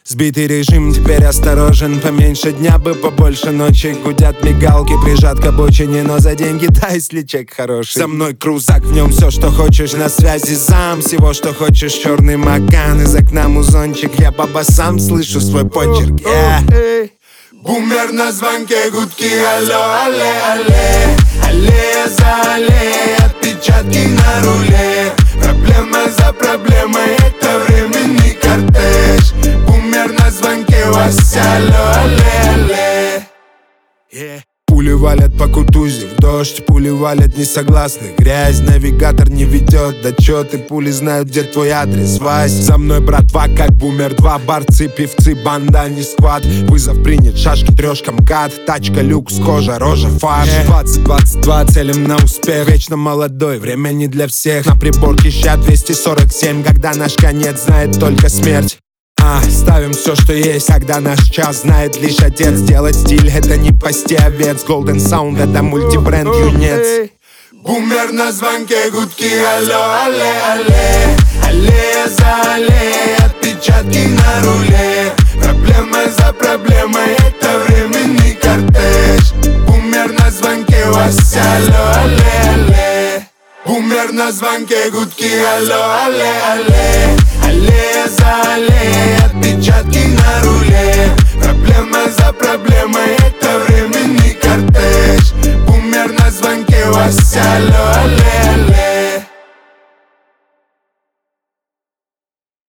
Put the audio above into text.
Сбитый режим, теперь осторожен. Поменьше дня бы, побольше ночи. Гудят мигалки, прижат к обочине, но за деньги дай, если чек хороший. Со мной крузак, в нем все, что хочешь. На связи зам, всего, что хочешь. Черный Маган, из окна музончик. Я по басам слышу свой почерк. Бумер на звонке, гудки, алло, алле, алле. Аллея за аллеей, отпечатки на руле. Проблема за проблемой, это временный кортеж. Бумер на звонке, Вася, алло, алле, алле. Пули валят по Кутузе, в дождь, пули валят несогласных. Грязь, навигатор не ведет отчеты, пули знают, где твой адрес. Вась, за мной братва, как Бумер 2. Борцы, певцы, банда, не сквад. Вызов принят, шашки, трешка, МКАД. Тачка, люкс, кожа, рожа, фарш. 20-22, целим на успех. Вечно молодой, время не для всех. На приборке ща 247, когда наш конец знает только смерть. Ставим все, что есть, когда наш час знает лишь отец. Делать стиль — это не пасти овец. Golden Sound — это мультибренд юнец. Бумер на звонке, гудки, алло, алле, алле. Аллея за аллеей, отпечатки на руле. Проблема за проблемой, это временный кортеж. Бумер на звонке, Вася, алло, алле, алле. Бумер на звонке, гудки, алло, алле, алле.